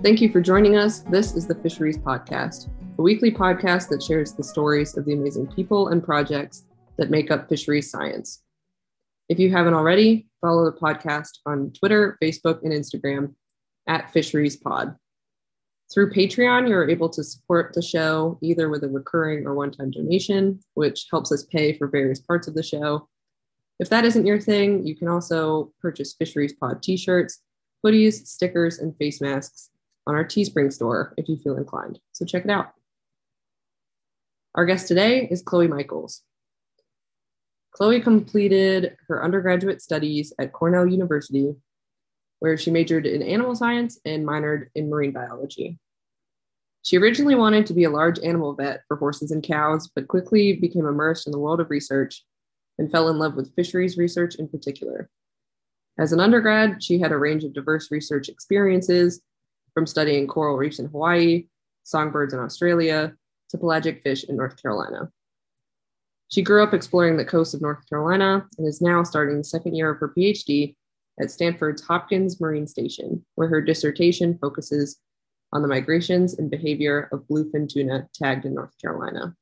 Thank you for joining us. This is the Fisheries Podcast, a weekly podcast that shares the stories of the amazing people and projects that make up fisheries science. If you haven't already, follow the podcast on Twitter, Facebook, and Instagram at FisheriesPod. Through Patreon, you're able to support the show either with a recurring or one-time donation, which helps us pay for various parts of the show. If that isn't your thing, you can also purchase Fisheries Pod t-shirts, hoodies, stickers, and face masks on our Teespring store if you feel inclined. So check it out. Our guest today is Chloe Michaels. Chloe completed her undergraduate studies at Cornell University, where she majored in animal science and minored in marine biology. She originally wanted to be a large animal vet for horses and cows, but quickly became immersed in the world of research and fell in love with fisheries research in particular. As an undergrad, she had a range of diverse research experiences, from studying coral reefs in Hawaii, songbirds in Australia, to pelagic fish in North Carolina. She grew up exploring the coast of North Carolina and is now starting the second year of her PhD at Stanford's Hopkins Marine Station, where her dissertation focuses on the migrations and behavior of bluefin tuna tagged in North Carolina.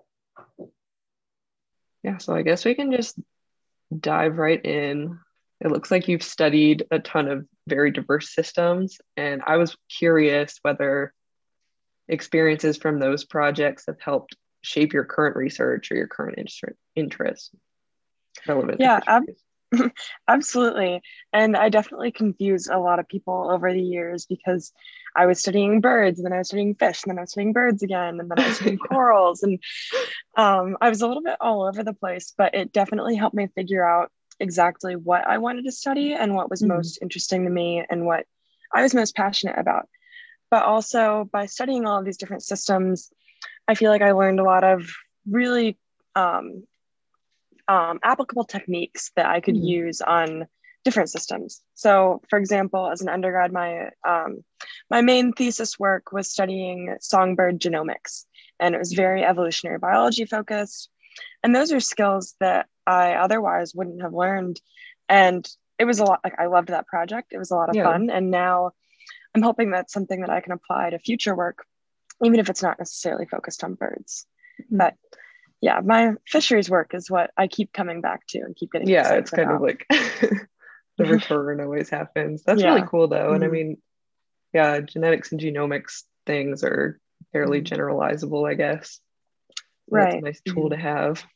Yeah, so I guess we can just dive right in. It looks like you've studied a ton of very diverse systems, and I was curious whether experiences from those projects have helped shape your current research or your current interest relevant to fisheries. Absolutely. And I definitely confused a lot of people over the years because I was studying birds, and then I was studying fish, and then I was studying birds again, and then I was studying corals. And I was a little bit all over the place, but it definitely helped me figure out exactly what I wanted to study and what was most interesting to me and what I was most passionate about. But also by studying all of these different systems, I feel like I learned a lot of really applicable techniques that I could use on different systems. So, for example, as an undergrad, my main thesis work was studying songbird genomics, and it was very evolutionary biology focused. And those are skills that I otherwise wouldn't have learned. And it was a lot, like I loved that project. It was a lot of fun. And now I'm hoping that's something that I can apply to future work, even if it's not necessarily focused on birds. But yeah, my fisheries work is what I keep coming back to and keep getting excited it's kind about. of like the return always happens. That's really cool though. And I mean, genetics and genomics things are fairly generalizable, I guess. So that's a nice tool to have.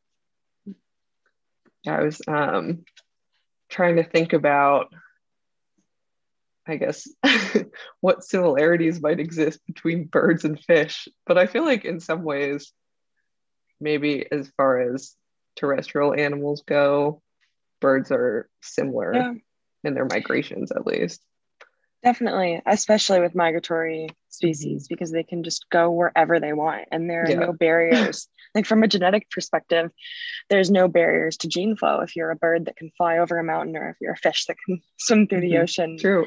I was trying to think about, I guess, what similarities might exist between birds and fish. But I feel like in some ways, maybe as far as terrestrial animals go, birds are similar in their migrations, at least. Definitely, especially with migratory species, because they can just go wherever they want and there are no barriers. Like from a genetic perspective, there's no barriers to gene flow if you're a bird that can fly over a mountain or if you're a fish that can swim through the ocean. True.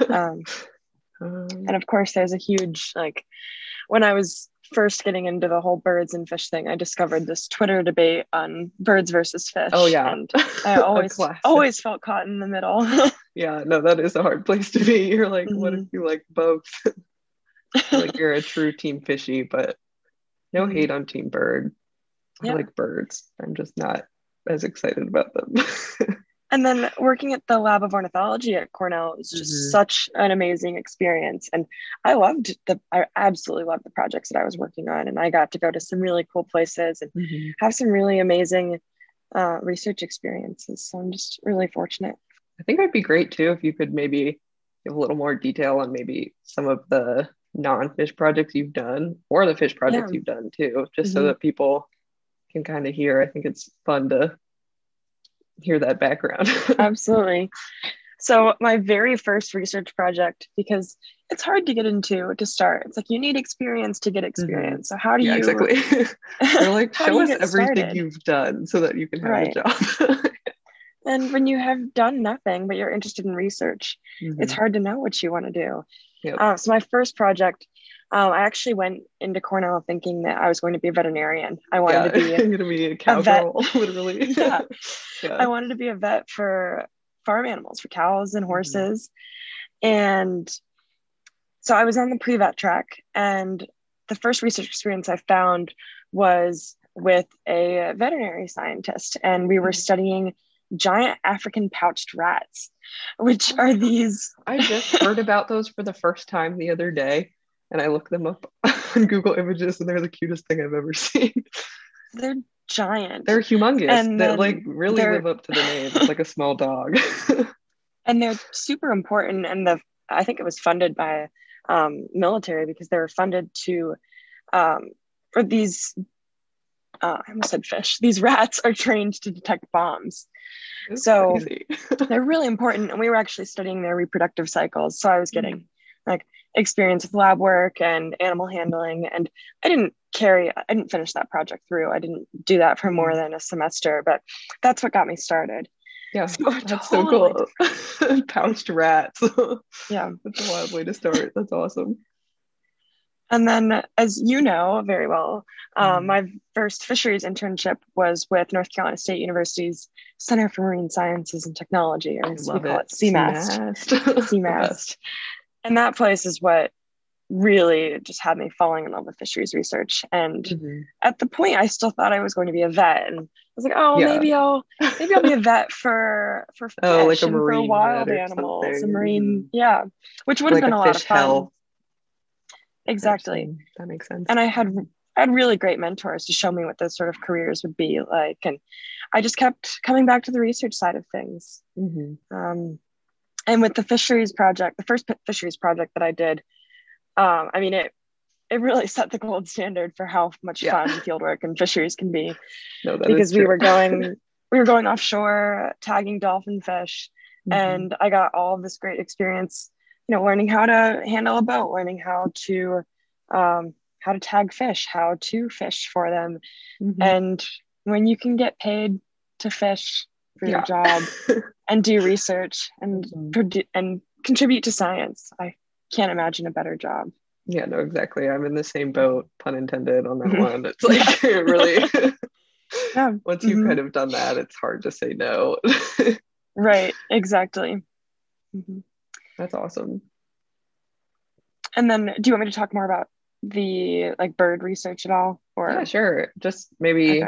And of course, there's a huge, like, when I was first getting into the whole birds and fish thing, I discovered this Twitter debate on birds versus fish. Oh yeah. And I always felt caught in the middle. Yeah, no, that is a hard place to be. You're like, what if you like both? Like you're a true team fishy, but no hate on team bird. I like birds. I'm just not as excited about them. And then working at the Lab of Ornithology at Cornell is just such an amazing experience. And I absolutely loved the projects that I was working on. And I got to go to some really cool places and have some really amazing research experiences. So I'm just really fortunate. I think it'd be great too if you could maybe give a little more detail on maybe some of the non-fish projects you've done or the fish projects you've done too, just so that people can kind of hear. I think it's fun to hear that background. Absolutely. So my very first research project, because it's hard to get into to start. It's like you need experience to get experience. So how do you exactly. They're like, show us everything started? You've done so that you can have a job. And when you have done nothing, but you're interested in research, it's hard to know what you want to do. So my first project, I actually went into Cornell thinking that I was going to be a veterinarian. I wanted to be going to be a cowgirl, literally. I wanted to be a vet for farm animals, for cows and horses. And So I was on the pre-vet track, and the first research experience I found was with a veterinary scientist, and we were studying giant African pouched rats, which are these. I just heard about those for the first time the other day, and I looked them up on Google Images, and they're the cutest thing I've ever seen. They're giant. They're humongous. And They like really live up to the name. It's like a small dog. And they're super important. And I think it was funded by military, because they were funded to, for these, I almost said fish. These rats are trained to detect bombs. It's so crazy. They're really important. And we were actually studying their reproductive cycles. So I was getting like experience with lab work and animal handling. And I didn't finish that project through. I didn't do that for more than a semester, but that's what got me started. Yeah, so that's totally so cool. Pouched rats. Yeah. That's a wild way to start. That's awesome. And then, as you know very well, my first fisheries internship was with North Carolina State University's Center for Marine Sciences and Technology, or as we call it, CMAST. CMAST. And that place is what really just had me falling in love with fisheries research. And at the point, I still thought I was going to be a vet, and I was like, oh, maybe I'll be a vet for fish, like and for wild animals, a marine, which would have been a lot of fun. Health. Exactly. That makes sense. And I had really great mentors to show me what those sort of careers would be like, and I just kept coming back to the research side of things. And with the fisheries project, the first fisheries project that I did, I mean, it really set the gold standard for how much fun fieldwork and fisheries can be. No, because we were going offshore tagging dolphin fish, and I got all of this great experience, learning how to handle a boat, learning how to tag fish, how to fish for them. And when you can get paid to fish for your job and do research and and contribute to science, I can't imagine a better job. Yeah, no, exactly. I'm in the same boat, pun intended, on that one. It's like really, once you've kind of done that, it's hard to say no. Right, exactly. That's awesome. And then, do you want me to talk more about the bird research at all? Or yeah, sure. Just maybe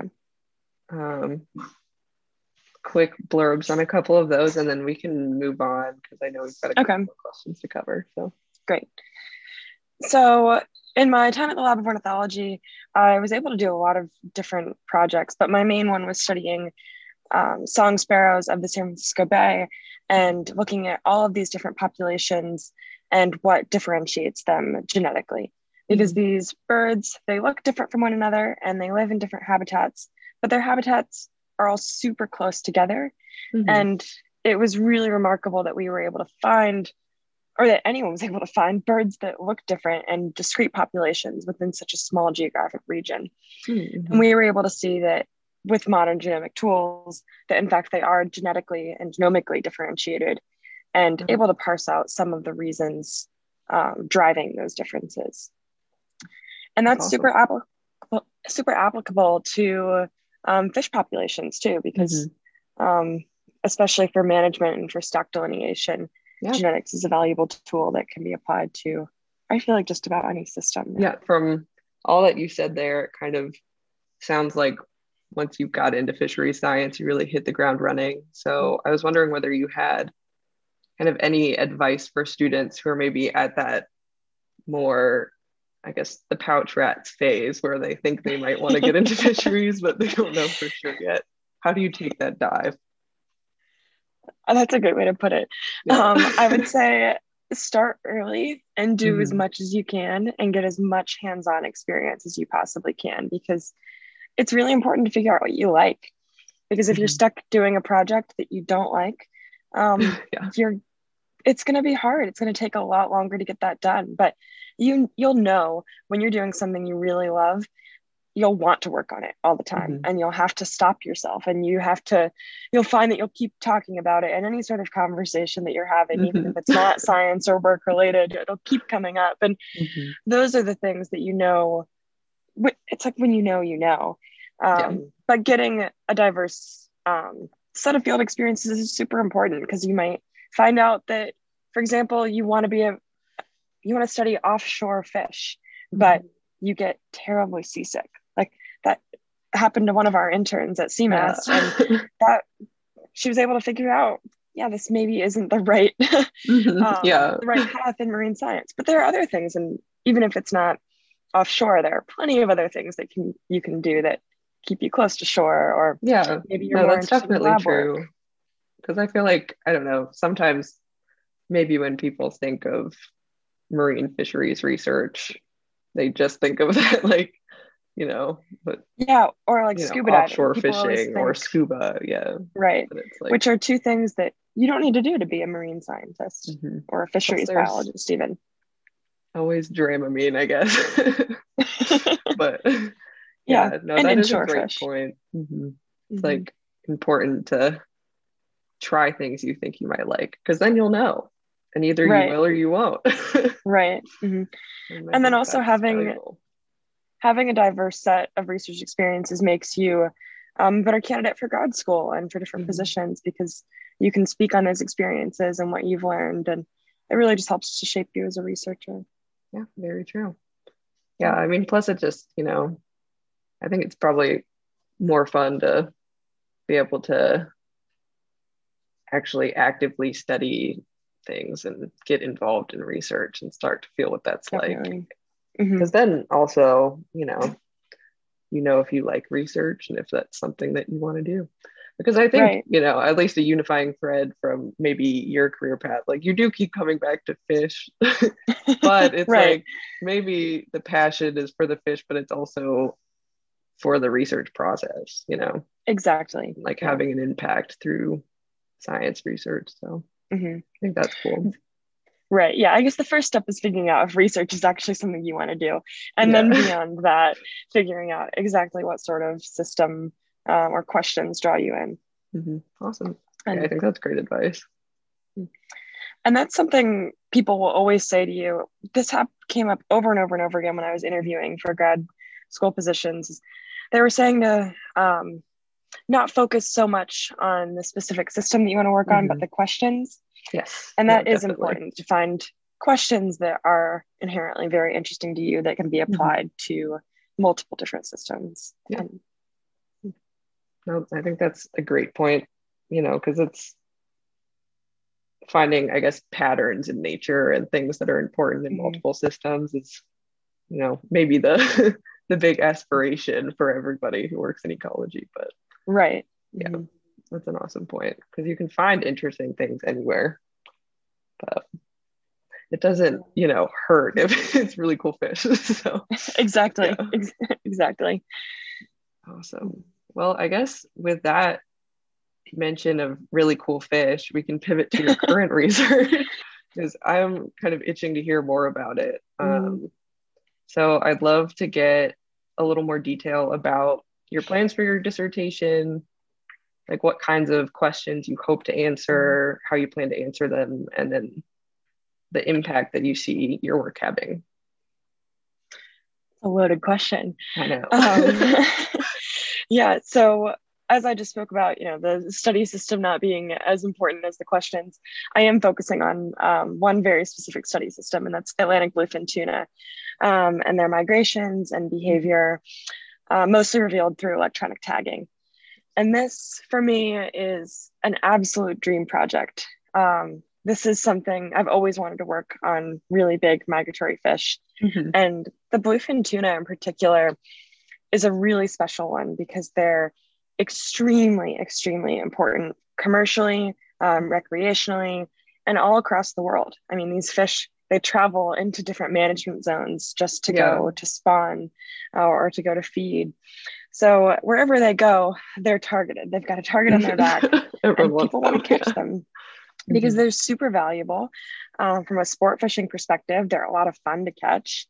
quick blurbs on a couple of those, and then we can move on, because I know we've got a couple more questions to cover. So great. So in my time at the Lab of Ornithology, I was able to do a lot of different projects, but my main one was studying song sparrows of the San Francisco Bay and looking at all of these different populations and what differentiates them genetically. Because these birds, they look different from one another and they live in different habitats, but their habitats are all super close together. And it was really remarkable that we were able to find, or that anyone was able to find, birds that look different and discrete populations within such a small geographic region. And we were able to see that with modern genomic tools, that in fact they are genetically and genomically differentiated, and able to parse out some of the reasons driving those differences. And that's awesome. super applicable to fish populations too, because especially for management and for stock delineation, genetics is a valuable tool that can be applied to, I feel like, just about any system. Yeah, from all that you said there, it kind of sounds like once you got into fisheries science, you really hit the ground running. So I was wondering whether you had kind of any advice for students who are maybe at that more, I guess, the pouch rats phase, where they think they might want to get into fisheries, but they don't know for sure yet. How do you take that dive? That's a good way to put it. I would say start early and do as much as you can and get as much hands-on experience as you possibly can, because it's really important to figure out what you like. Because if you're stuck doing a project that you don't like, it's going to be hard. It's going to take a lot longer to get that done. But you'll know when you're doing something you really love, you'll want to work on it all the time, and you'll have to stop yourself, and you'll find that you'll keep talking about it in any sort of conversation that you're having, even if it's not science or work related, it'll keep coming up. And those are the things that, it's like when you know. But getting a diverse set of field experiences is super important, because you might find out that, for example, you want to be you want to study offshore fish, but you get terribly seasick. Like that happened to one of our interns at CMAS, and that she was able to figure out, yeah, this maybe isn't the right, the right path in marine science. But there are other things, and even if it's not offshore, there are plenty of other things that you can do that keep you close to shore, or maybe you're more that's definitely true. Because I feel like, I don't know, sometimes maybe when people think of marine fisheries research, they just think of that, like, but or like scuba diving, offshore fishing or scuba, right, but it's like, which are two things that you don't need to do to be a marine scientist or a fisheries biologist even. Always Dramamine, I guess. But and that is a great point. It's like important to try things you think you might like, because then you'll know, and either you will or you won't. Right. And then also having a diverse set of research experiences makes you a better candidate for grad school and for different positions, because you can speak on those experiences and what you've learned, and it really just helps to shape you as a researcher. Yeah, very true. Yeah, I mean, plus it just, I think it's probably more fun to be able to actually actively study things and get involved in research and start to feel what that's like. Because then also, if you like research and if that's something that you want to do. Because I think, at least a unifying thread from maybe your career path, like you do keep coming back to fish, but it's like maybe the passion is for the fish, but it's also for the research process, Exactly. Like having an impact through science research. So I think that's cool. Right. Yeah. I guess the first step is figuring out if research is actually something you want to do. And then beyond that, figuring out exactly what sort of system or questions draw you in. Awesome. And I think that's great advice. And that's something people will always say to you. This came up over and over and over again when I was interviewing for grad school positions. They were saying to not focus so much on the specific system that you want to work on, but the questions. Yes. And that is important, to find questions that are inherently very interesting to you that can be applied to multiple different systems. No, I think that's a great point, because it's finding, I guess, patterns in nature and things that are important in multiple systems is, maybe the the big aspiration for everybody who works in ecology. But that's an awesome point, because you can find interesting things anywhere, but it doesn't, hurt if it's really cool fish. So exactly. Awesome. Well, I guess with that mention of really cool fish, we can pivot to your current research, because I'm kind of itching to hear more about it. So I'd love to get a little more detail about your plans for your dissertation, like what kinds of questions you hope to answer, how you plan to answer them, and then the impact that you see your work having. A loaded question. I know. So as I just spoke about, the study system not being as important as the questions, I am focusing on one very specific study system, and that's Atlantic bluefin tuna and their migrations and behavior, mostly revealed through electronic tagging. And this, for me, is an absolute dream project. This is something I've always wanted to work on, really big migratory fish. And the bluefin tuna in particular is a really special one, because they're extremely, extremely important commercially, recreationally, and all across the world. I mean, these fish, they travel into different management zones just to go to spawn or to go to feed. So wherever they go, they're targeted. They've got a target on their back, and people want to catch them because they're super valuable. From a sport fishing perspective, they're a lot of fun to catch.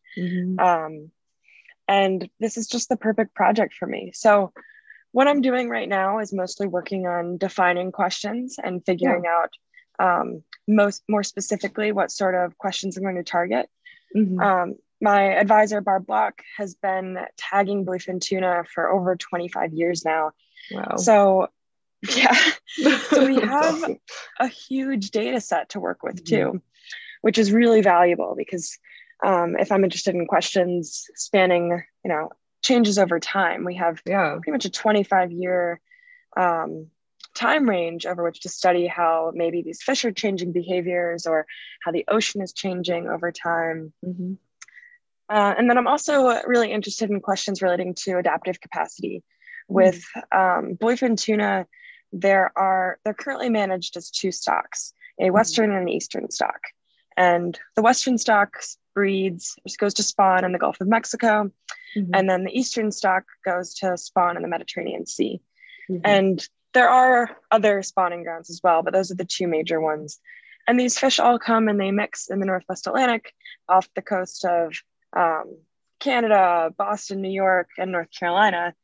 And this is just the perfect project for me. So what I'm doing right now is mostly working on defining questions and figuring out more specifically what sort of questions I'm going to target. My advisor, Barb Block, has been tagging bluefin tuna for over 25 years now. Wow. So so we have a huge data set to work with too. which is really valuable because if I'm interested in questions spanning, changes over time, we have pretty much a 25-year time range over which to study how maybe these fish are changing behaviors or how the ocean is changing over time. And then I'm also really interested in questions relating to adaptive capacity. With bluefin tuna, they're currently managed as two stocks, a Western and an Eastern stock. And the Western stock goes to spawn in the Gulf of Mexico, and then the Eastern stock goes to spawn in the Mediterranean Sea. And there are other spawning grounds as well, but those are the two major ones. And these fish all come and they mix in the Northwest Atlantic off the coast of Canada, Boston, New York, and North Carolina.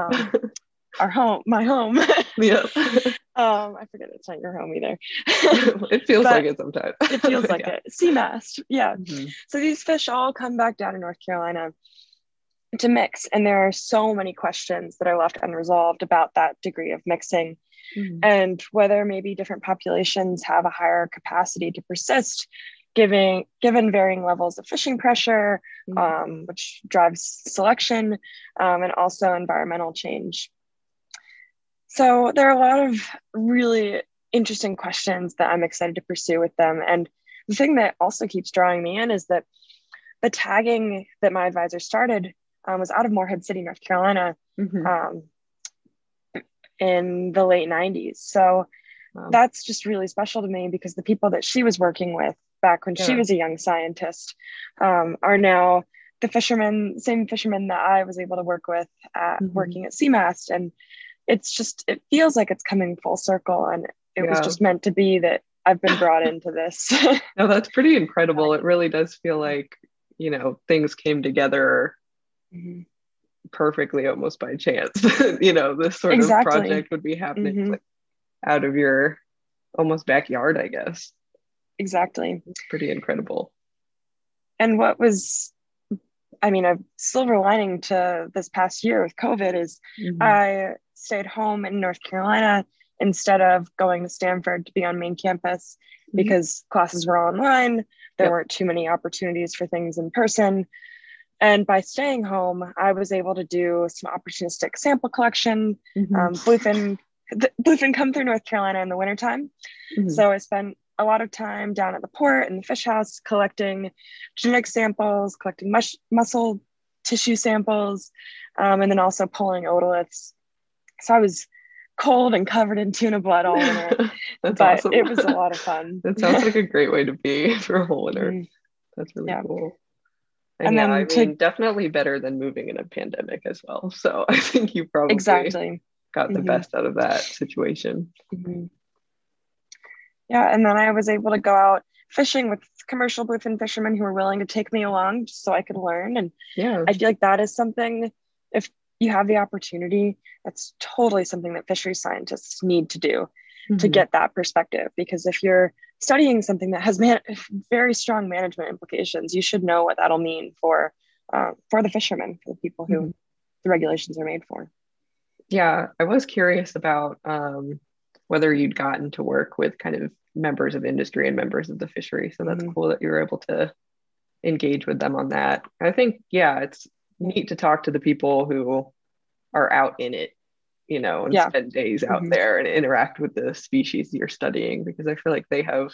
My home. I forget it's not your home either. It feels like it sometimes. It feels like it. Seamast. Yeah. So these fish all come back down to North Carolina to mix. And there are so many questions that are left unresolved about that degree of mixing and whether maybe different populations have a higher capacity to persist given varying levels of fishing pressure, which drives selection, and also environmental change. So there are a lot of really interesting questions that I'm excited to pursue with them. And the thing that also keeps drawing me in is that the tagging that my advisor started was out of Morehead City, North Carolina, in the late 90s. So that's just really special to me because the people that she was working with back when she was a young scientist are now the same fishermen that I was able to work with working at Seamast. And it feels like it's coming full circle, and it was just meant to be that I've been brought into this. No, that's pretty incredible. It really does feel like, things came together perfectly almost by chance. This sort of project would be happening like out of your almost backyard, I guess. Exactly. It's pretty incredible. And what was, a silver lining to this past year with COVID is I stayed home in North Carolina instead of going to Stanford to be on main campus because classes were online. There weren't too many opportunities for things in person. And by staying home, I was able to do some opportunistic sample collection. Bluefin come through North Carolina in the wintertime. So I spent a lot of time down at the port and the fish house collecting genetic samples, collecting muscle tissue samples, and then also pulling otoliths. So I was cold and covered in tuna blood all winter. That's but awesome. It was a lot of fun. That sounds like a great way to be for a whole winter. That's really cool. And then definitely better than moving in a pandemic as well. So I think you probably got the best out of that situation. Yeah, and then I was able to go out fishing with commercial bluefin fishermen who were willing to take me along just so I could learn. And I feel like that is something, if you have the opportunity, that's totally something that fisheries scientists need to do to get that perspective. Because if you're studying something that has very strong management implications, you should know what that'll mean for the fishermen, for the people who the regulations are made for. Yeah, I was curious about whether you'd gotten to work with kind of members of industry and members of the fishery. So that's cool that you were able to engage with them on that. I think, it's neat to talk to the people who are out in it, and spend days out there and interact with the species you're studying, because I feel like they have,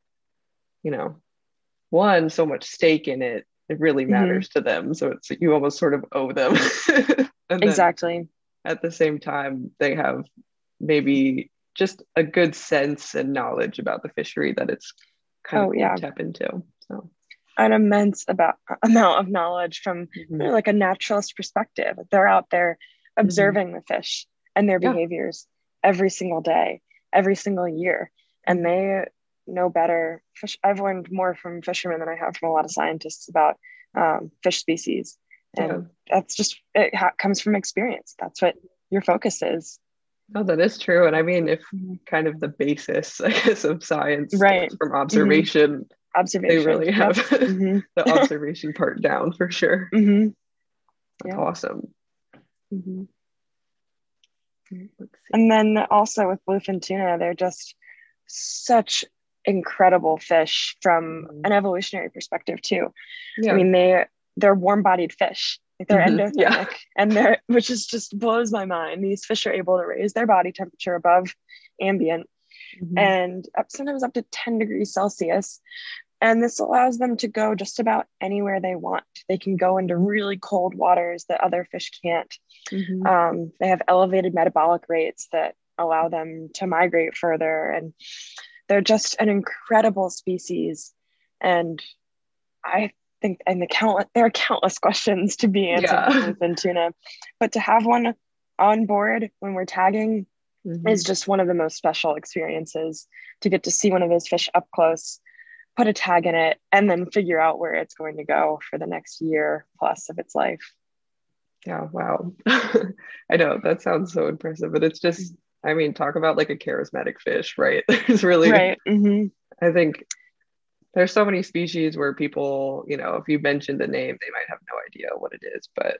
so much stake in it. It really matters to them. So you almost sort of owe them. And exactly. At the same time, they have maybe just a good sense and knowledge about the fishery that it's kind of cool to tap into. So an immense amount of knowledge from like a naturalist perspective. They're out there observing the fish and their behaviors every single day, every single year, and they know better. I've learned more from fishermen than I have from a lot of scientists about fish species, and that's just comes from experience. That's what your focus is. Oh, that is true. And I mean, if kind of the basis, I guess, of science from observation, they really have the observation part down for sure. That's awesome. And then also with bluefin tuna, they're just such incredible fish from an evolutionary perspective too. Yeah. I mean, they're warm-bodied fish. Like they're endothermic, Yeah. and which is just blows my mind. These fish are able to raise their body temperature above ambient and sometimes up to 10 degrees Celsius. And this allows them to go just about anywhere they want. They can go into really cold waters that other fish can't. They have elevated metabolic rates that allow them to migrate further. And they're just an incredible species. And I think, there are countless questions to be answered with bluefin tuna, but to have one on board when we're tagging is just one of the most special experiences, to get to see one of those fish up close, put a tag in it, and then figure out where it's going to go for the next year plus of its life. Yeah, wow. I know that sounds so impressive, but it's just, I mean, talk about like a charismatic fish, right? There's really, right. I think there's so many species where people, you know, if you mention the name, they might have no idea what it is, but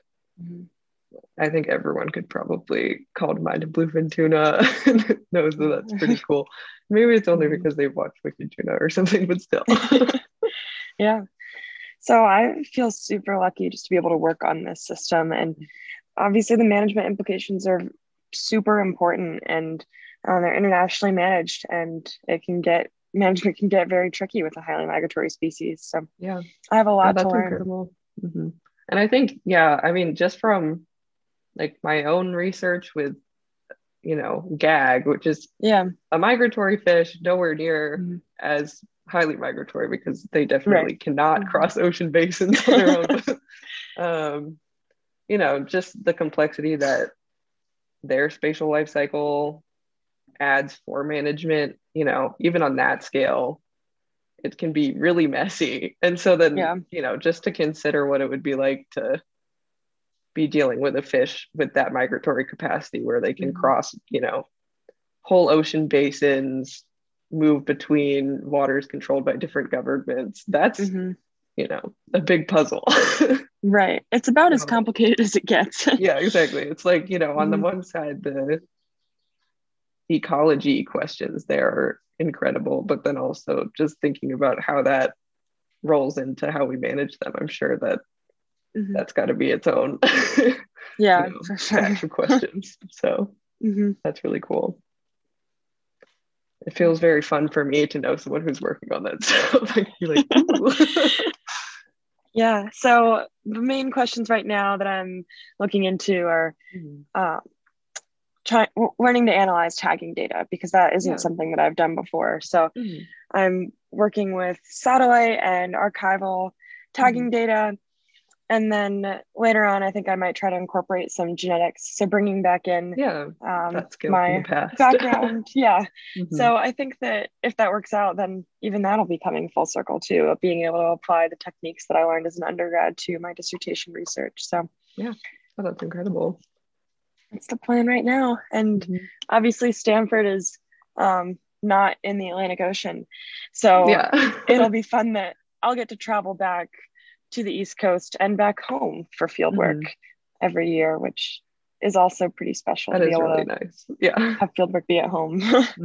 I think everyone could probably call to mind a bluefin tuna and knows that that's pretty cool. Maybe it's only because they've watched Wicked Tuna or something, but still. Yeah. So I feel super lucky just to be able to work on this system. And obviously the management implications are super important, and they're internationally managed, and management can get very tricky with a highly migratory species. So yeah, I have a lot to learn. Incredible. And I think, yeah, I mean, just from like my own research with, you know, gag, which is a migratory fish, nowhere near as highly migratory, because they definitely cannot cross ocean basins on their own. You know, just the complexity that their spatial life cycle adds for management, you know, even on that scale, it can be really messy. And so then, you know, just to consider what it would be like to be dealing with a fish with that migratory capacity, where they can cross, you know, whole ocean basins, move between waters controlled by different governments. That's, you know, a big puzzle. Right. It's about as complicated as it gets. Yeah, exactly. It's like, you know, on the one side, the ecology questions there are incredible, but then also just thinking about how that rolls into how we manage them, I'm sure that that's got to be its own yeah, you know, for sure. batch of questions. So that's really cool. It feels very fun for me to know someone who's working on that stuff. You're like, ooh. Yeah, so the main questions right now that I'm looking into are learning to analyze tagging data, because that isn't something that I've done before. So I'm working with satellite and archival tagging data. And then later on, I think I might try to incorporate some genetics. So bringing back in that skill my from the past. background. So I think that if that works out, then even that'll be coming full circle too, of being able to apply the techniques that I learned as an undergrad to my dissertation research. So that's incredible. That's the plan right now. And obviously Stanford is not in the Atlantic Ocean. So it'll be fun that I'll get to travel back to the East Coast and back home for field work every year, which is also pretty special. That is really nice. Yeah. Have field work be at home.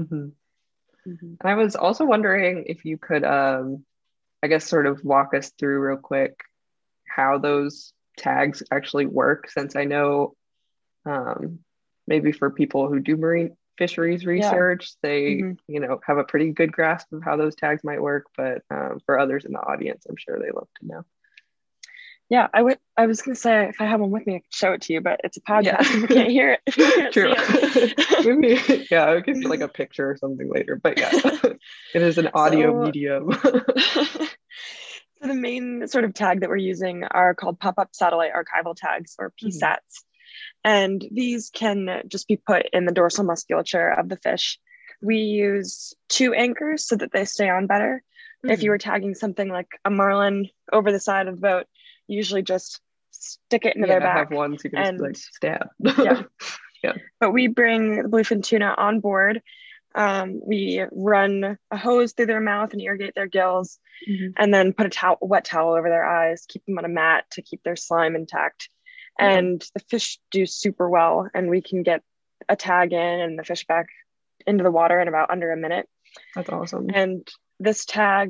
I was also wondering if you could, I guess, sort of walk us through real quick how those tags actually work, since I know maybe for people who do marine fisheries research, they, you know, have a pretty good grasp of how those tags might work, but for others in the audience, I'm sure they love to know. Yeah, I was gonna say, if I have one with me, I could show it to you, but it's a podcast. People can't hear it. People can't see it. Maybe, I'll give you like a picture or something later. But it is an audio medium. So the main sort of tag that we're using are called pop-up satellite archival tags, or PSATs. And these can just be put in the dorsal musculature of the fish. We use 2 anchors so that they stay on better. If you were tagging something like a marlin over the side of the boat, usually just stick it into their back. Have one so you can just like stab. But we bring the bluefin tuna on board. We run a hose through their mouth and irrigate their gills, and then put a wet towel over their eyes, keep them on a mat to keep their slime intact. And the fish do super well, and we can get a tag in and the fish back into the water in about under a minute. That's awesome. And this tag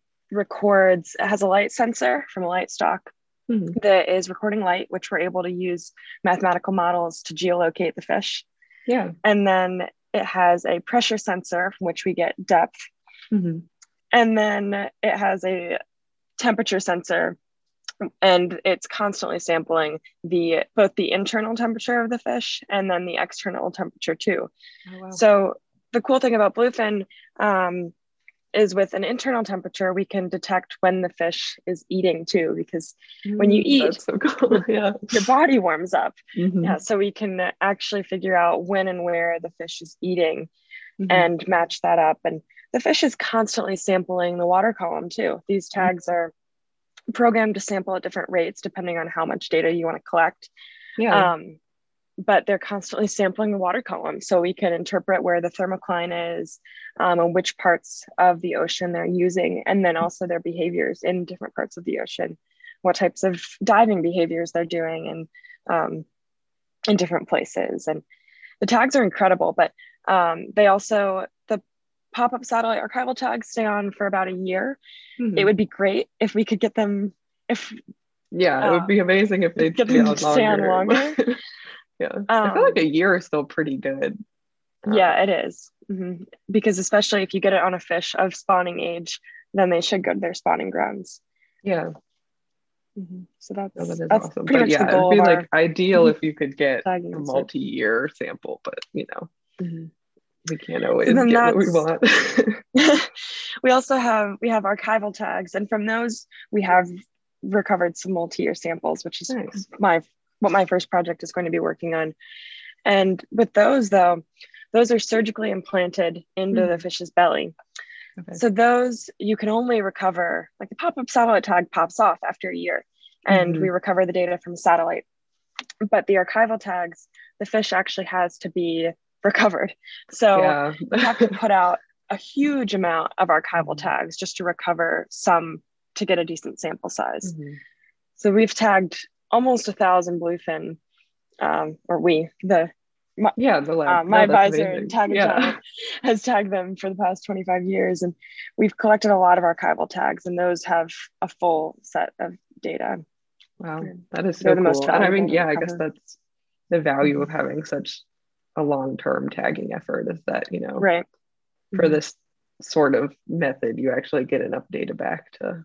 it has a light sensor from a light stock Mhm. that is recording light, which we're able to use mathematical models to geolocate the fish. Yeah. And then it has a pressure sensor from which we get depth. Mhm. And then it has a temperature sensor, and it's constantly sampling both the internal temperature of the fish and then the external temperature too. Oh, wow. So the cool thing about bluefin is with an internal temperature, we can detect when the fish is eating too, because when you eat, that's so cool. Yeah. your body warms up. Mhm. Yeah, so we can actually figure out when and where the fish is eating Mhm. and match that up. And the fish is constantly sampling the water column too. These tags are programmed to sample at different rates depending on how much data you want to collect. Yeah. But they're constantly sampling the water column, so we can interpret where the thermocline is, and which parts of the ocean they're using, and then also their behaviors in different parts of the ocean, what types of diving behaviors they're doing, and in different places. And the tags are incredible, but the pop-up satellite archival tags stay on for about a year. Mhm. It would be great if we could get them, Yeah, it would be amazing if they'd get stay them on to stay on longer. longer. Yeah. I feel like a year is still pretty good. Yeah, it is. Mm-hmm. Because especially if you get it on a fish of spawning age, then they should go to their spawning grounds. Yeah. Mm-hmm. So that's awesome. pretty But much the yeah, it'd goal be of like our ideal if you could get a tagging research. multi-year sample, but Mm-hmm. we can't always So then get what we want. we have archival tags, and from those we have recovered some multi-year samples, which is Nice. what my first project is going to be working on. And with those, though, those are surgically implanted into the fish's belly. Okay. So those you can only recover, like the pop-up satellite tag pops off after a year, and we recover the data from satellite. But the archival tags, the fish actually has to be recovered. So we have to put out a huge amount of archival tags just to recover some to get a decent sample size. So we've tagged almost 1,000 bluefin, my advisor, Tag a Giant, has tagged them for the past 25 years, and we've collected a lot of archival tags, and those have a full set of data. Wow, that is so cool. And I mean, yeah, I guess that's the value of having such a long-term tagging effort, is that, right, for this sort of method, you actually get enough data back to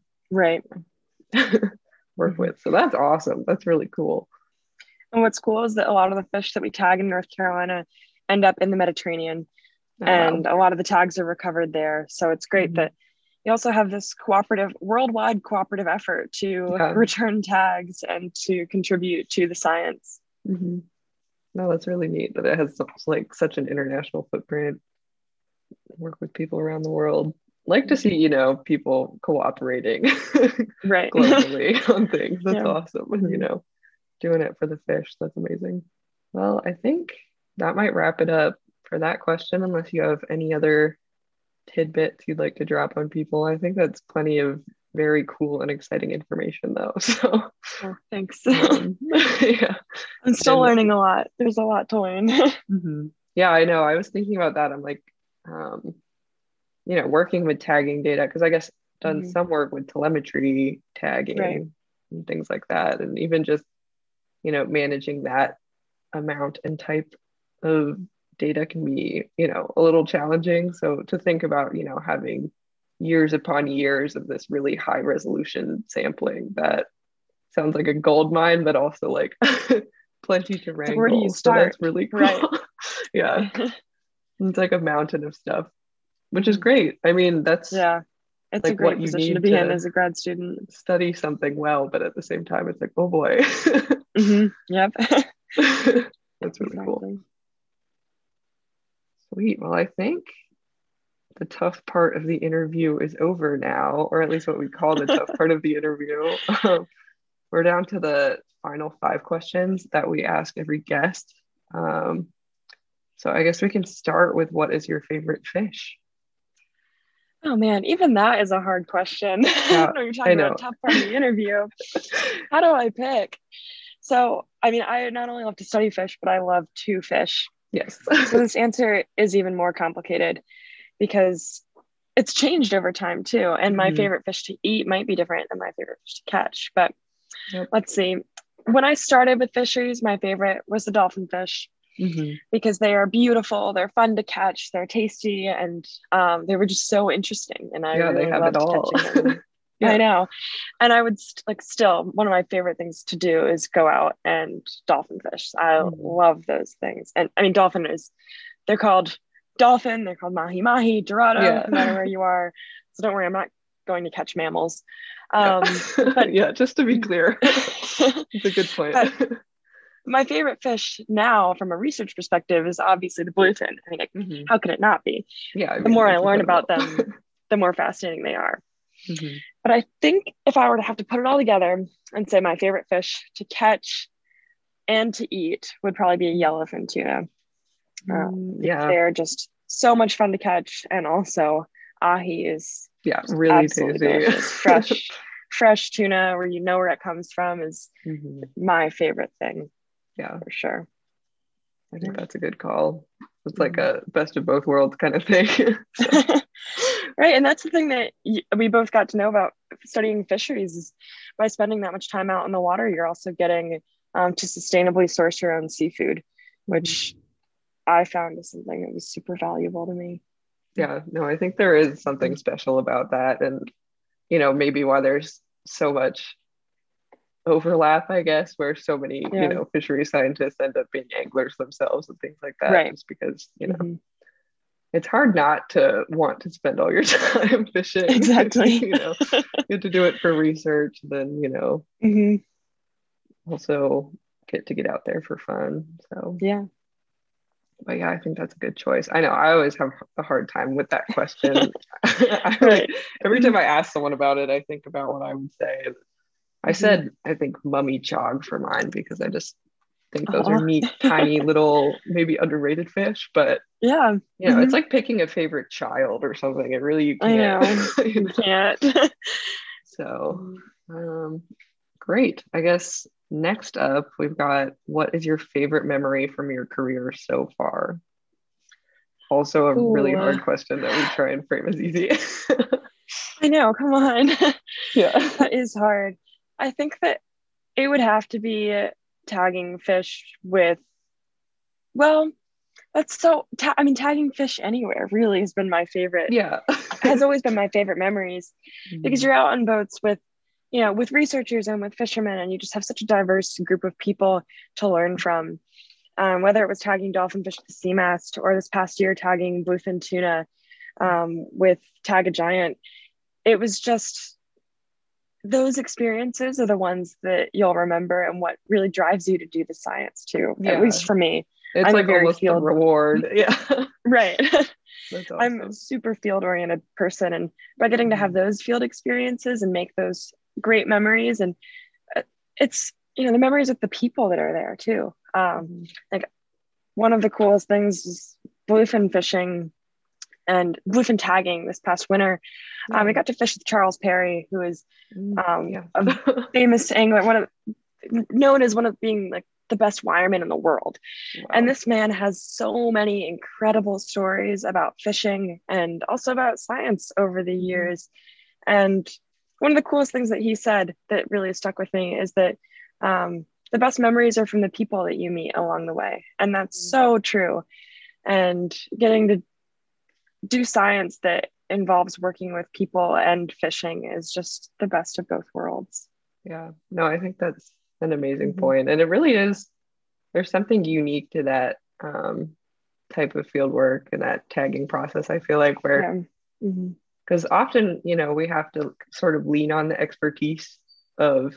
work with. So that's awesome. That's really cool. And what's cool is that a lot of the fish that we tag in North Carolina end up in the Mediterranean, and a lot of the tags are recovered there. So it's great that you also have this worldwide cooperative effort to return tags and to contribute to the science. No, that's really neat that it has such an international footprint. Work with people around the world. Like to see, people cooperating globally on things. That's awesome. And, doing it for the fish. That's amazing. Well, I think that might wrap it up for that question, unless you have any other tidbits you'd like to drop on people. I think that's plenty of very cool and exciting information, though. So thanks. Yeah, I'm still learning a lot. There's a lot to learn. Yeah, I know. I was thinking about that. I'm like, working with tagging data, because I guess done some work with telemetry tagging and things like that, and even just managing that amount and type of data can be a little challenging. So to think about having years upon years of this really high resolution sampling, that sounds like a gold mine, but also like plenty to wrangle. Where do you start? So that's really cool. Yeah. It's like a mountain of stuff, which is great. I mean, that's it's like a great position to be in as a grad student. Study something well, but at the same time, it's like, oh boy. Yep. That's really cool. Sweet. Well, I think the tough part of the interview is over now, or at least what we call the tough part of the interview. We're down to the final 5 questions that we ask every guest. So I guess we can start with, what is your favorite fish? Oh man, even that is a hard question. Yeah, you're talking about a tough part of the interview. How do I pick? So, I mean, I not only love to study fish, but I love to fish. Yes. So this answer is even more complicated, because it's changed over time too. And my Mhm. favorite fish to eat might be different than my favorite fish to catch. But Yep. let's see. When I started with fisheries, my favorite was the dolphin fish Mhm. because they are beautiful, they're fun to catch, they're tasty, and they were just so interesting. And I Yeah, they really have it loved all. catching them. Yeah. I know. And I would still, one of my favorite things to do is go out and dolphin fish. I Mhm. love those things. And I mean, they're called dolphin, they're called mahi mahi, dorado, Yeah. no matter where you are. So don't worry, I'm not going to catch mammals. Yeah. But Yeah, just to be clear. It's a good point. but my favorite fish now from a research perspective is obviously the bluefin. I mean, Mhm. how could it not be? Yeah, I The mean, more I it's learn incredible. about them, the more fascinating they are. Mhm. But I think if I were to have to put it all together and say my favorite fish to catch and to eat would probably be a yellowfin tuna. Because Yeah. they're just so much fun to catch. And also ahi is Yeah, just really absolutely tasty. delicious. Fresh tuna where you know where it comes from is Mhm. my favorite thing Yeah, for sure. I think that's a good call. It's like a best of both worlds kind of thing. So, Right. And that's the thing that we both got to know about studying fisheries is by spending that much time out in the water, you're also getting to sustainably source your own seafood, which I found is something that was super valuable to me. yeah, no, I think there is something special about that. And, maybe why there's so much overlap, I guess, where so many, Yeah. fishery scientists end up being anglers themselves and things like that, Right. just because, it's hard not to want to spend all your time fishing. Exactly. You get to do it for research, then, also get out there for fun. So, Yeah. but yeah, I think that's a good choice. I know I always have a hard time with that question. Right. Every time I ask someone about it, I think about what I would say. I said, I think mummy chog for mine because I just think those are neat, tiny little, maybe underrated fish. But yeah, it's like picking a favorite child or something. It really, you can't. I know. You can't. So, great. I guess next up, we've got what is your favorite memory from your career so far? Also, a really hard question that we try and frame as easy. I know. Come on. Yeah. That is hard. I think that it would have to be tagging fish with, well, that's so, I mean, tagging fish anywhere really has been my favorite. Yeah. Has always been my favorite memories because you're out on boats with, with researchers and with fishermen, and you just have such a diverse group of people to learn from. Whether it was tagging dolphin fish with the sea mast or this past year tagging bluefin tuna with Tag a Giant, it was just those experiences are the ones that you'll remember and what really drives you to do the science too. Yeah. At least for me. It's I'm like almost the reward. Yeah. Right. That's awesome. I'm a super field oriented person, and by getting to have those field experiences and make those great memories, and it's the memories with the people that are there too. Like one of the coolest things is bluefin fishing and bluefin tagging this past winter. I got to fish with Charles Perry, who is a famous angler, known as one of being like the best wireman in the world. Wow. And this man has so many incredible stories about fishing and also about science over the years. And one of the coolest things that he said that really stuck with me is that the best memories are from the people that you meet along the way. And that's so true. And getting to do science that involves working with people and fishing is just the best of both worlds. Yeah, no, I think that's an amazing point. And it really is, there's something unique to that type of field work and that tagging process, I feel like, where, because often, we have to sort of lean on the expertise of,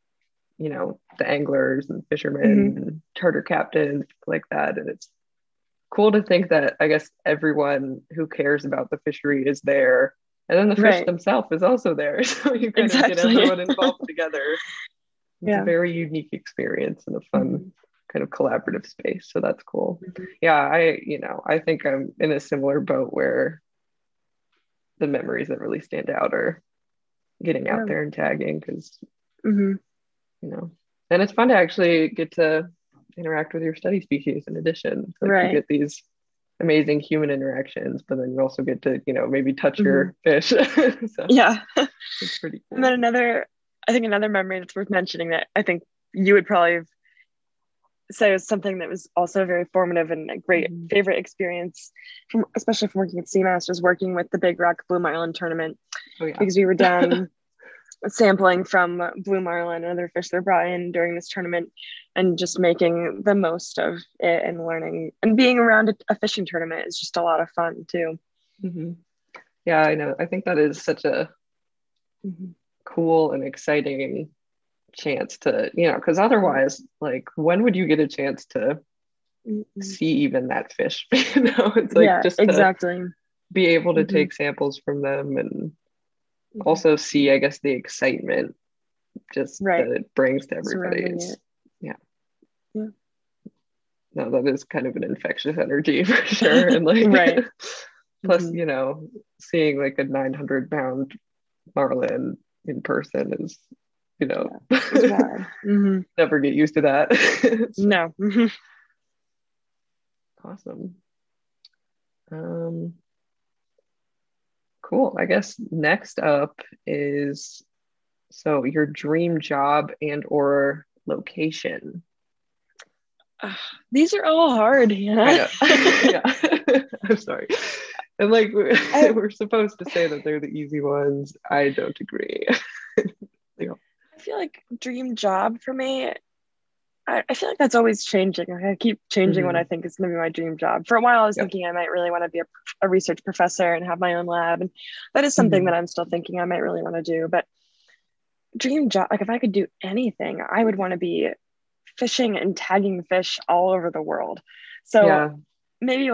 the anglers and fishermen and charter captains, like that. And it's cool to think that, I guess, everyone who cares about the fishery is there. And then the fish themselves is also there. So you kind of get everyone involved together. It's a very unique experience and a fun kind of collaborative space. So that's cool. Yeah, I think I'm in a similar boat where the memories that really stand out are getting out there and tagging because, and it's fun to actually get to interact with your study species in addition. Like you get these amazing human interactions, but then you also get to, maybe touch your fish. So Yeah. it's pretty cool. And then another memory that's worth mentioning that I think you would probably say was something that was also very formative and a great favorite experience, especially from working at CMAS, was working with the Big Rock Blue Marlin tournament. Oh, yeah. Because we were down sampling from blue marlin and other fish that were brought in during this tournament, and just making the most of it and learning and being around a fishing tournament is just a lot of fun too. Yeah, I know. I think that is such a cool and exciting chance to, because otherwise, like, when would you get a chance to see even that fish? It's like just exactly to be able to take samples from them and also see, I guess, the excitement just that it brings to everybody. No, that is kind of an infectious energy for sure. And like, plus, seeing like a 900-pound marlin in person is, never get used to that. No. Awesome. Cool. I guess next up is, so your dream job and or location. These are all hard. I know. Yeah. I'm sorry. And like, we're supposed to say that they're the easy ones. I don't agree. I feel like dream job for me, I feel like that's always changing. I keep changing what I think is going to be my dream job. For a while, I was thinking I might really want to be a research professor and have my own lab. And that is something that I'm still thinking I might really want to do. But dream job, like if I could do anything, I would want to be fishing and tagging fish all over the world. So maybe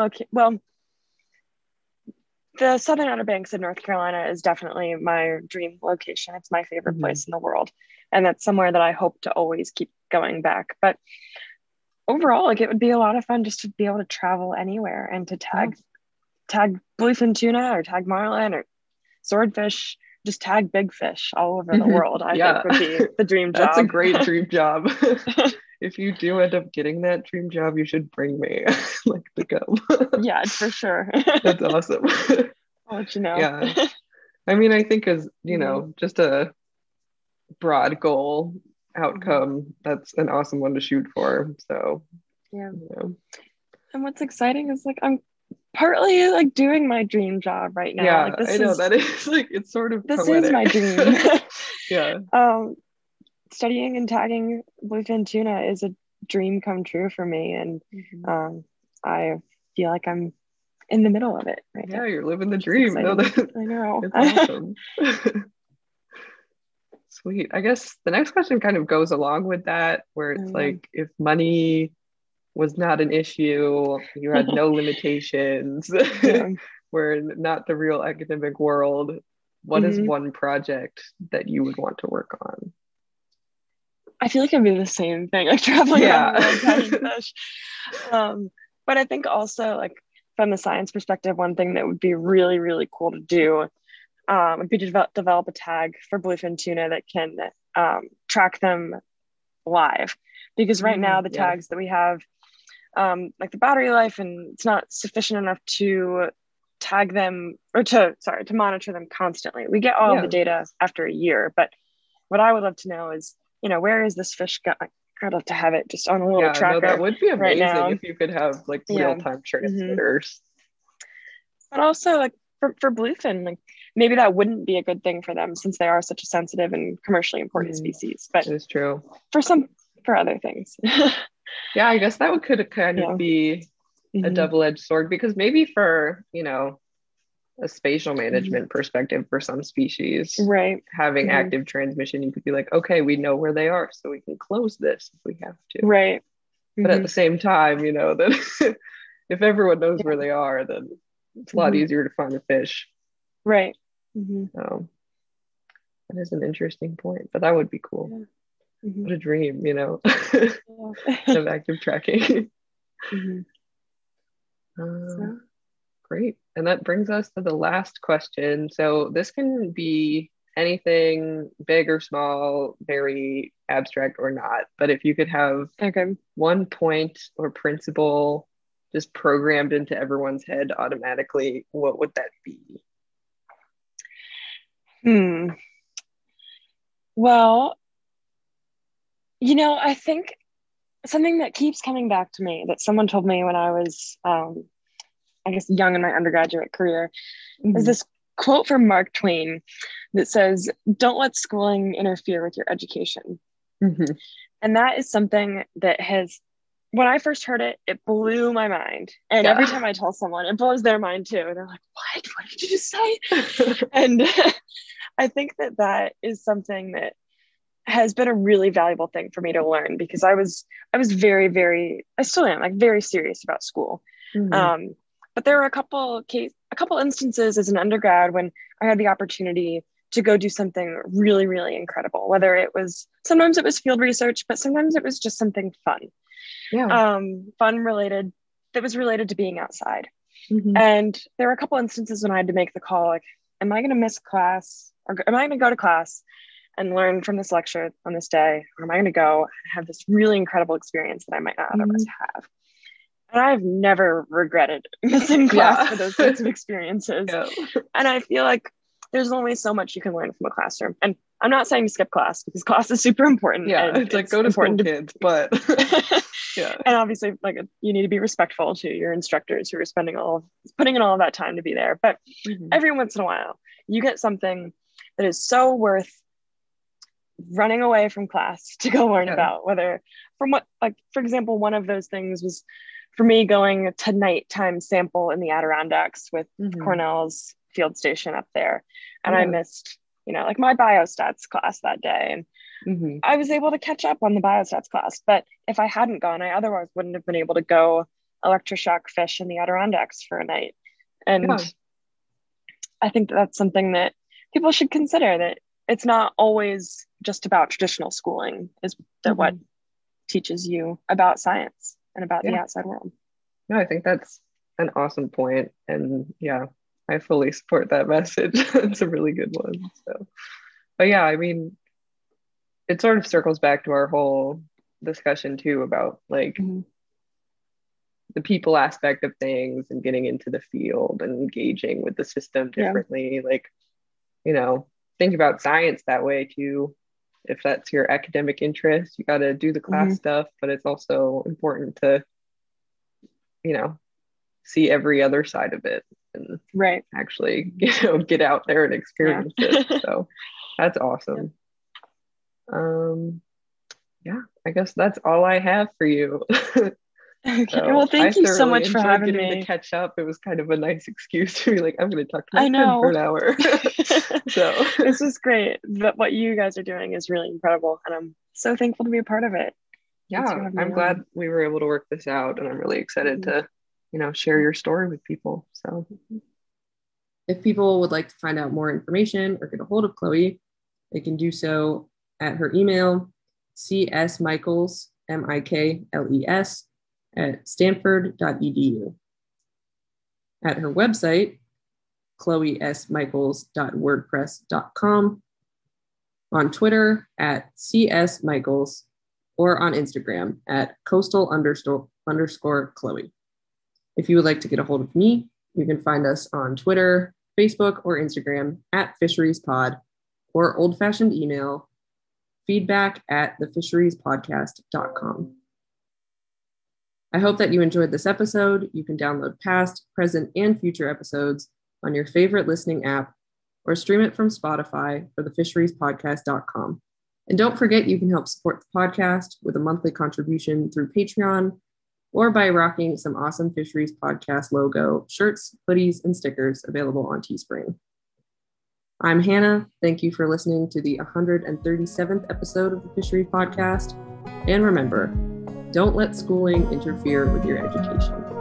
the Southern Outer Banks of North Carolina is definitely my dream location. It's my favorite place in the world. And that's somewhere that I hope to always keep going back. But overall, like it would be a lot of fun just to be able to travel anywhere and to tag bluefin tuna or tag marlin or swordfish, just tag big fish all over the world. I think would be the dream job. That's a great dream job. If you do end up getting that dream job, you should bring me like to go. Yeah, for sure. That's awesome. I'll let you know. Yeah. I mean, I think as, just a broad goal outcome, that's an awesome one to shoot for. So, And what's exciting is like, I'm partly like doing my dream job right now. Yeah, like, this I know that is like, it's sort of this poetic. is my dream. Yeah. Studying and tagging bluefin tuna is a dream come true for me, and I feel like I'm in the middle of it right now. You're living the dream. No, I know. It's awesome. Sweet. I guess the next question kind of goes along with that, where it's like, if money was not an issue, you had no limitations, we're not the real academic world, what is one project that you would want to work on? I feel like it'd be the same thing, like traveling around the world tagging fish. But I think also, like, from the science perspective, one thing that would be really, really cool to do would be to develop a tag for bluefin tuna that can track them live. Because right now, the tags that we have, like the battery life, and it's not sufficient enough to tag them or to monitor them constantly. We get all the data after a year, but what I would love to know is, where is this fish going? I'd love to have it just on a little tracker. No, that would be amazing right now. if you could have like real-time transmitters. But also, like for bluefin, like maybe that wouldn't be a good thing for them since they are such a sensitive and commercially important species. But it's true for other things. Yeah, I guess that could kind of be a double-edged sword, because maybe for a spatial management perspective for some species, having active transmission, you could be like, okay, we know where they are, so we can close this if we have to, but at the same time, that if everyone knows where they are, then it's a lot easier to find a fish, so that is an interesting point, but that would be cool. What a dream, of active tracking. Great. And that brings us to the last question. So this can be anything big or small, very abstract or not. But if you could have one point or principle just programmed into everyone's head automatically, what would that be? Well, I think something that keeps coming back to me that someone told me when I was, I guess, young in my undergraduate career is this quote from Mark Twain that says, "Don't let schooling interfere with your education." And that is something that when I first heard it, it blew my mind. And every time I tell someone, it blows their mind too. They're like, what? What did you just say? And I think that is something that has been a really valuable thing for me to learn, because I was very, very, I still am, like, very serious about school. But there were a couple instances as an undergrad when I had the opportunity to go do something really, really incredible, whether sometimes it was field research, but sometimes it was just something fun. Fun related, that was related to being outside. And there were a couple instances when I had to make the call, like, am I going to miss class, or am I going to go to class and learn from this lecture on this day, or am I going to go and have this really incredible experience that I might not otherwise have? And I've never regretted missing class for those sorts of experiences. And I feel like there's only so much you can learn from a classroom. And I'm not saying to skip class, because class is super important. It's like, go to school, kids, but And obviously, like, you need to be respectful to your instructors who are putting in all of that time to be there. But every once in a while, you get something that is so worth running away from class to go learn about, whether for example, one of those things was for me going to nighttime sample in the Adirondacks with Cornell's field station up there. And I missed, like, my biostats class that day. And I was able to catch up on the biostats class. But if I hadn't gone, I otherwise wouldn't have been able to go electroshock fish in the Adirondacks for a night. And I think that's something that people should consider, that it's not always just about traditional schooling, is that what teaches you about science and about the outside world. No, I think that's an awesome point. And I fully support that message. It's a really good one. So, but I mean, it sort of circles back to our whole discussion too about, like, the people aspect of things and getting into the field and engaging with the system differently. Like, think about science that way too. If that's your academic interest, you got to do the class stuff, but it's also important to, see every other side of it and actually, get out there and experience it. So that's awesome. I guess that's all I have for you. Okay. Well, thank you so much for having me. To catch up. It was kind of a nice excuse to be like, I'm going to talk to my friend for an hour. So this is great. But what you guys are doing is really incredible, and I'm so thankful to be a part of it. I'm glad we were able to work this out, and I'm really excited to, share your story with people. So if people would like to find out more information or get a hold of Chloe, they can do so at her email, csmichaels, Mikles, at stanford.edu. At her website, chloesmichaels.wordpress.com, on Twitter at csmichaels, or on Instagram at coastal_Chloe. If you would like to get a hold of me, you can find us on Twitter, Facebook, or Instagram at FisheriesPod, or old-fashioned email, feedback@thefisheriespodcast.com. I hope that you enjoyed this episode. You can download past, present, and future episodes on your favorite listening app, or stream it from Spotify for thefisheriespodcast.com. And don't forget, you can help support the podcast with a monthly contribution through Patreon, or by rocking some awesome Fisheries Podcast logo shirts, hoodies, and stickers available on Teespring. I'm Hannah. Thank you for listening to the 137th episode of the Fisheries Podcast. And remember, don't let schooling interfere with your education.